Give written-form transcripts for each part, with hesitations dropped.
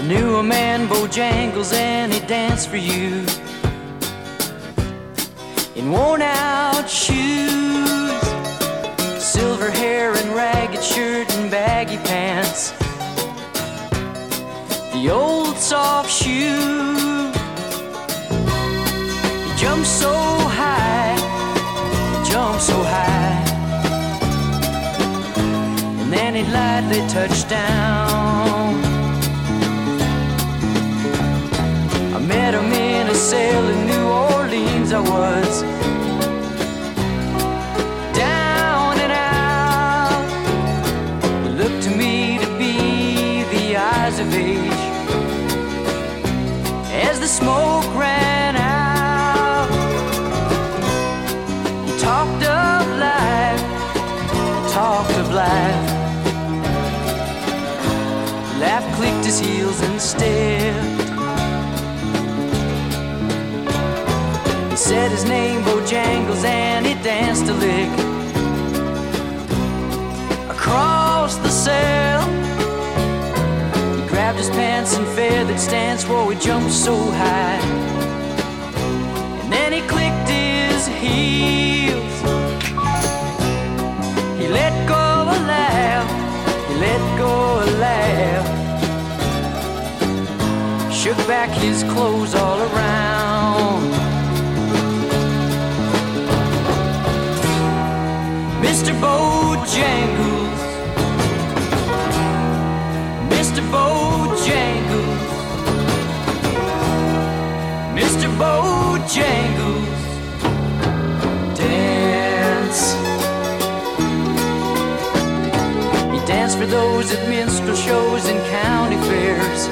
I knew a man, Bojangles, and he danced for you in worn-out shoes, silver hair and ragged shirt and baggy pants, the old soft shoe. He jumped so high, jumped so high, and then he lightly touched down. I met him in a cell in New Orleans. I was down and out. He looked to me to be the eyes of age as the smoke ran out. He talked of life, he talked of life. Laugh clicked his heels and stepped. He said his name, Bojangles, and he danced a lick across the cell. He grabbed his pants and feathered stance, whoa, he jumped so high. And then he clicked his heels. He let go a laugh, he let go a laugh, shook back his clothes all around. Mr. Bojangles, Mr. Bojangles, Mr. Bojangles, dance. He danced for those at minstrel shows and county fairs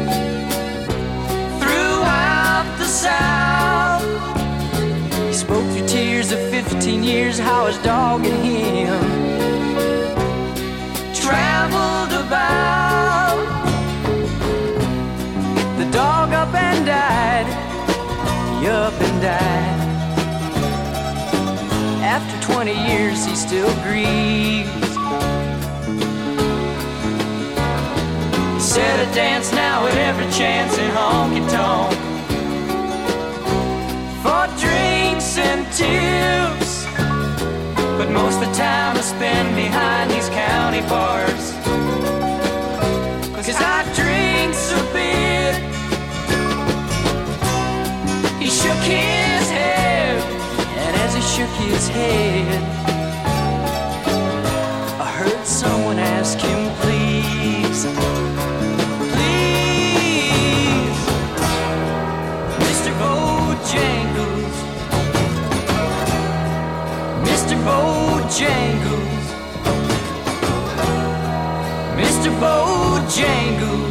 throughout the South. He spoke through tears of 15 years how his dog and him traveled about. The dog up and died, he up and died. After 20 years he still grieves. He said I dance now at every chance in honky-tonk for drinks and tips, but most of the time I spend behind these county bars, 'cause I drinks a bit. He shook his head, and as he shook his head, I heard someone ask him, please, please, Mr. Bojangles, Mr. Bojangles, Mr. Bojangles.